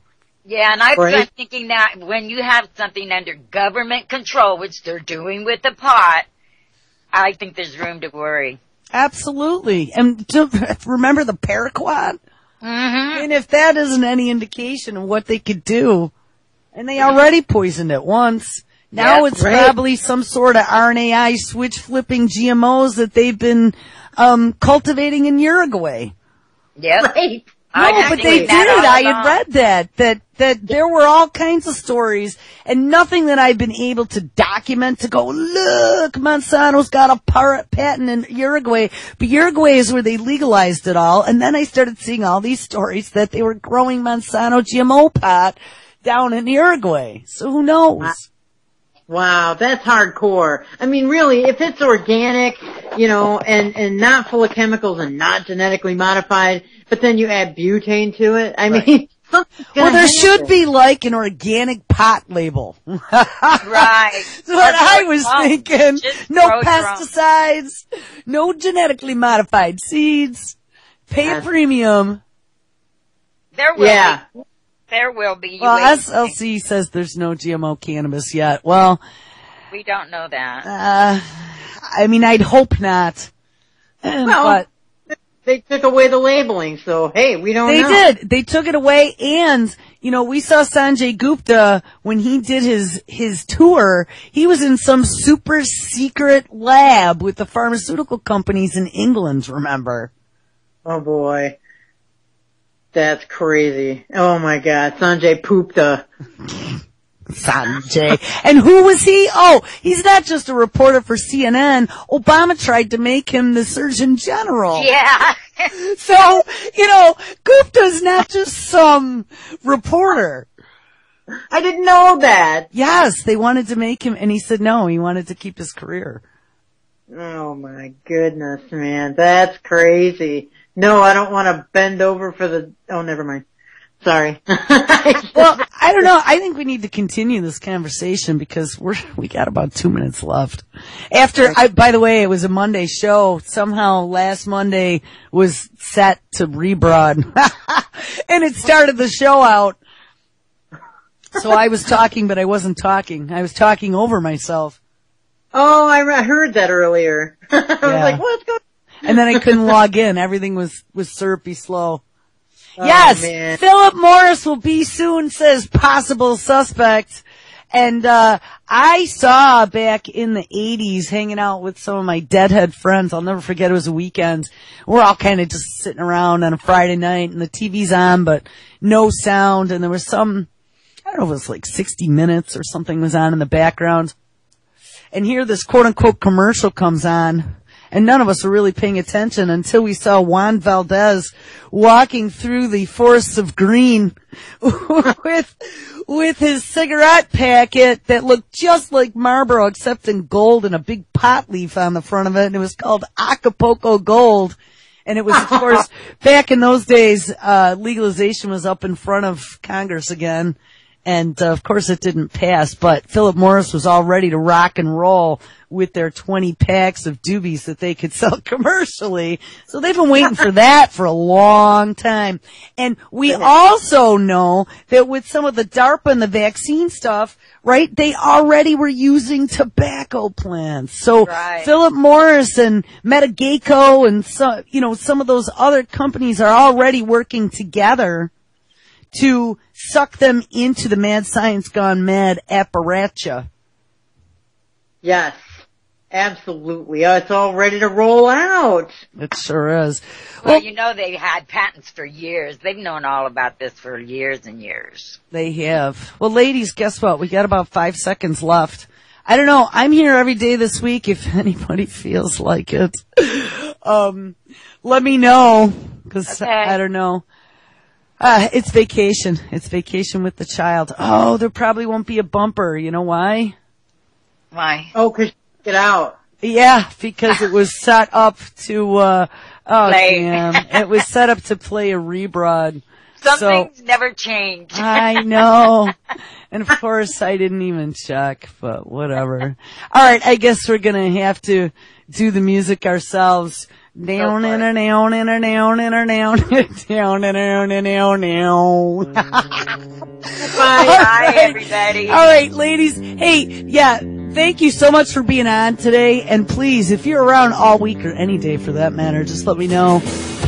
Yeah, and I've Right. been thinking that when you have something under government control, which they're doing with the pot, I think there's room to worry. Absolutely. And to, remember the paraquat? Mm-hmm. I mean, if that isn't any indication of what they could do, and they already poisoned it once, now Yep, it's right. probably some sort of R N A I switch-flipping G M Os that they've been um cultivating in Uruguay. Yep. Right. No, I've been but they thinking did. that all I had along. read that, that, that there were all kinds of stories and nothing that I've been able to document to go, look, Monsanto's got a par- patent in Uruguay. But Uruguay is where they legalized it all. And then I started seeing all these stories that they were growing Monsanto G M O pot down in Uruguay. So who knows? Wow, that's hardcore. I mean, really, if it's organic, you know, and, and not full of chemicals and not genetically modified, but then you add butane to it, I mean, something's Well, gonna there happen. should be like an organic pot label. Right. That's what I was Oh, thinking. just No grow your own. pesticides, no genetically modified seeds, pay a Yes. premium. There will Yeah. be. There will be. You Well, wait. S L C says there's no G M O cannabis yet. Well, We don't know that. uh, I mean, I'd hope not. But They took away the labeling, so hey, we don't they know. did. They took it away, and you know, we saw Sanjay Gupta when he did his his tour. He was in some super secret lab with the pharmaceutical companies in England. Remember? Oh boy. That's crazy. Oh my god, Sanjay Pupta. Sanjay. And who was he? Oh, he's not just a reporter for C N N. Obama tried to make him the Surgeon General. Yeah. So, you know, Gupta's not just some reporter. I didn't know that. Yes, they wanted to make him, and he said no, he wanted to keep his career. Oh my goodness, man. That's crazy. No, I don't want to bend over for the, oh, never mind. Sorry. Well, I don't know. I think we need to continue this conversation because we're, we got about two minutes left. After, I, by the way, it was a Monday show. Somehow last Monday was set to rebroad. And it started the show out. So I was talking, but I wasn't talking. I was talking over myself. Oh, I re- I heard that earlier. I was Yeah. like, what's going And then I couldn't log in. Everything was, was syrupy slow. Oh, Yes, man. Philip Morris will be soon, says possible suspect. And, uh, I saw back in the eighties hanging out with some of my deadhead friends. I'll never forget, it was a weekend. We're all kind of just sitting around on a Friday night and the T V's on, but no sound. And there was some, I don't know if it was like sixty minutes or something was on in the background. And here this quote unquote commercial comes on. And none of us were really paying attention until we saw Juan Valdez walking through the forests of green with, with his cigarette packet that looked just like Marlboro except in gold and a big pot leaf on the front of it. And it was called Acapulco Gold. And it was, of course, back in those days, uh, legalization was up in front of Congress again. And, uh, of course, it didn't pass, but Philip Morris was all ready to rock and roll with their twenty packs of doobies that they could sell commercially. So they've been waiting for that for a long time. And we also know that with some of the DARPA and the vaccine stuff, right, they already were using tobacco plants. So Right. Philip Morris and Metageico and so, you know, some of those other companies are already working together to suck them into the mad science gone mad apparatus. Yes, absolutely. Uh, it's all ready to roll out. It sure is. Well, you know they've had patents for years. They've known all about this for years and years. They have. Well, ladies, guess what? We got about five seconds left. I don't know. I'm here every day this week if anybody feels like it. Um, let me know, because Okay. I don't know. Uh, it's vacation. It's vacation with the child. Oh, there probably won't be a bumper. You know why? Why? Oh, 'cause get out. Yeah, because it was set up to, uh, oh Play. damn. It was set up to play a rebroad. Some So- things never change. I know. And of course I didn't even check, but whatever. Alright, I guess we're gonna have to do the music ourselves. Down in a down in a down in a down down in a down in a down down. Bye, everybody. All right, ladies. Hey, yeah, thank you so much for being on today. And please, if you're around all week or any day for that matter, just let me know.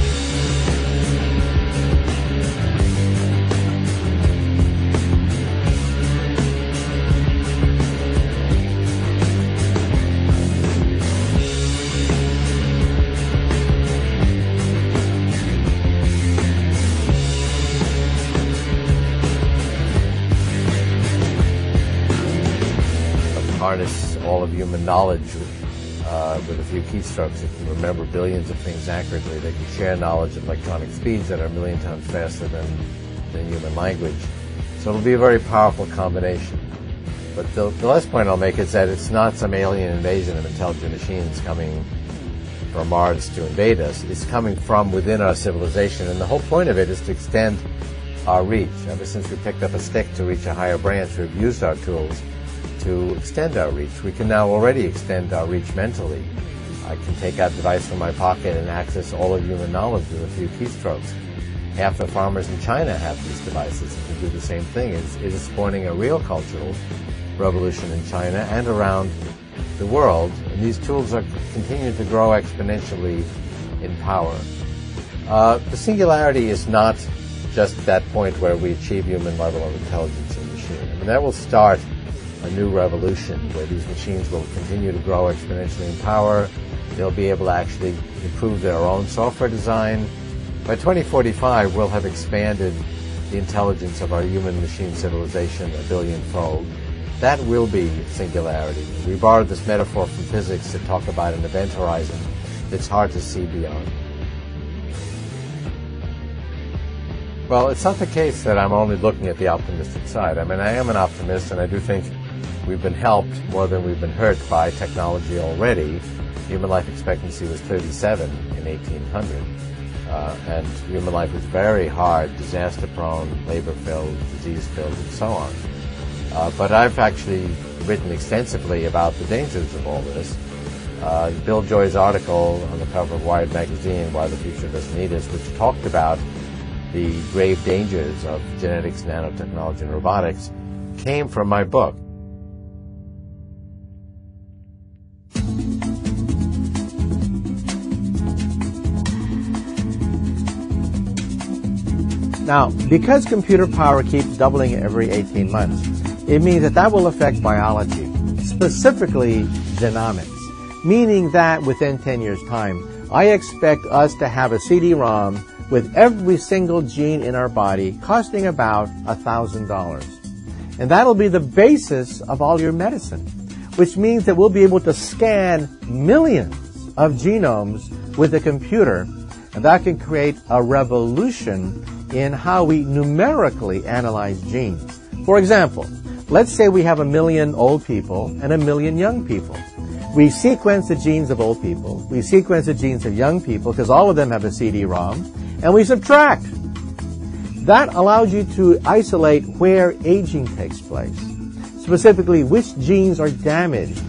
Harness all of human knowledge uh, with a few keystrokes. It can remember billions of things accurately. They can share knowledge at electronic speeds that are a million times faster than, than human language. So it'll be a very powerful combination. But the, the last point I'll make is that it's not some alien invasion of intelligent machines coming from Mars to invade us. It's coming from within our civilization, and the whole point of it is to extend our reach. Ever since we picked up a stick to reach a higher branch, we've used our tools to extend our reach. We can now already extend our reach mentally. I can take out a device from my pocket and access all of human knowledge with a few keystrokes. Half the farmers in China have these devices and can do the same thing. It's, it is spawning a real cultural revolution in China and around the world, and these tools are continuing to grow exponentially in power. Uh, the singularity is not just that point where we achieve human level of intelligence in machine. I mean, that will start a new revolution where these machines will continue to grow exponentially in power. They'll be able to actually improve their own software design. By twenty forty-five, we'll have expanded the intelligence of our human-machine civilization a billion-fold. That will be singularity. We borrowed this metaphor from physics to talk about an event horizon that's hard to see beyond. Well, it's not the case that I'm only looking at the optimistic side. I mean, I am an optimist, and I do think we've been helped more than we've been hurt by technology already. Human life expectancy was thirty-seven in eighteen hundred, uh, and human life was very hard, disaster-prone, labor-filled, disease-filled, and so on. Uh, but I've actually written extensively about the dangers of all this. Uh, Bill Joy's article on the cover of Wired magazine, Why the Future Doesn't Need Us, which talked about the grave dangers of genetics, nanotechnology, and robotics, came from my book. Now, because computer power keeps doubling every eighteen months, it means that that will affect biology, specifically genomics, meaning that within ten years' time, I expect us to have a C D ROM with every single gene in our body costing about one thousand dollars. And that'll be the basis of all your medicine, which means that we'll be able to scan millions of genomes with a computer, and that can create a revolution in how we numerically analyze genes. For example, let's say we have a million old people and a million young people. We sequence the genes of old people, we sequence the genes of young people, because all of them have a C D ROM, and we subtract. That allows you to isolate where aging takes place, specifically which genes are damaged